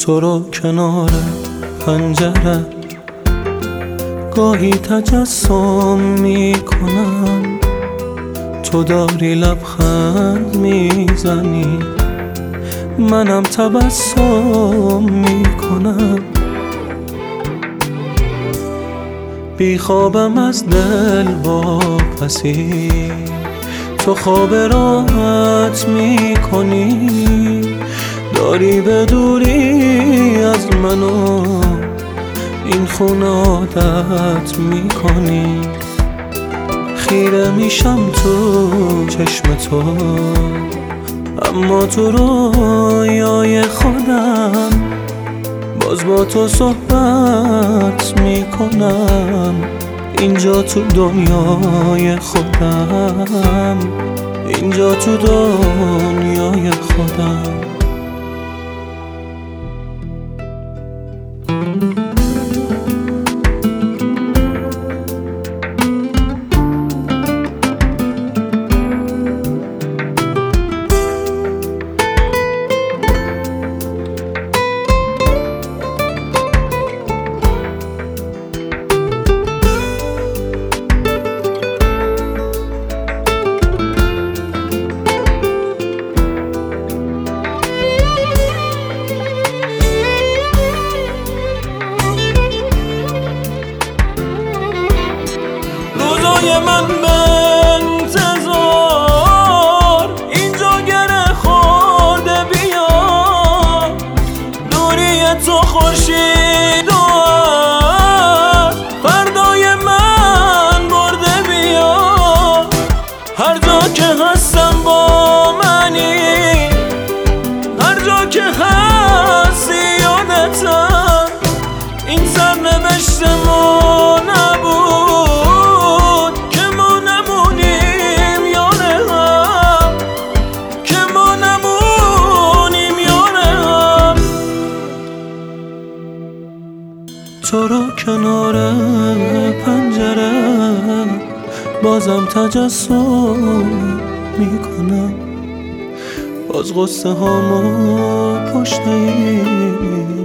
تو رو کنار پنجره گاهی تجسم میکنم، تو داری لبخند میزنی منم تبسم میکنم. بی خوابم از دل واپسی، تو خواب راحت میکنی، داری به دوری از منو این خونه عادت میکنی. خیره میشم تو چشم تو، اما تو رویای خودم باز با تو صحبت میکنم. اینجا تو دنیای خودم، اینجا تو دنیای خودم. من به انتظار اینجا گره خورده، بیا دوری تو خورشید و فردای من برده. بیا هر جا که هستم با منی، هر جا که هستی یادتم. این سرنوشت ما نبود که ما نمونیم یار هم، که ما نمونیم یار هم. تو رو کنار پنجره بازم تجسم میکنم، باز غصه هامو پشت این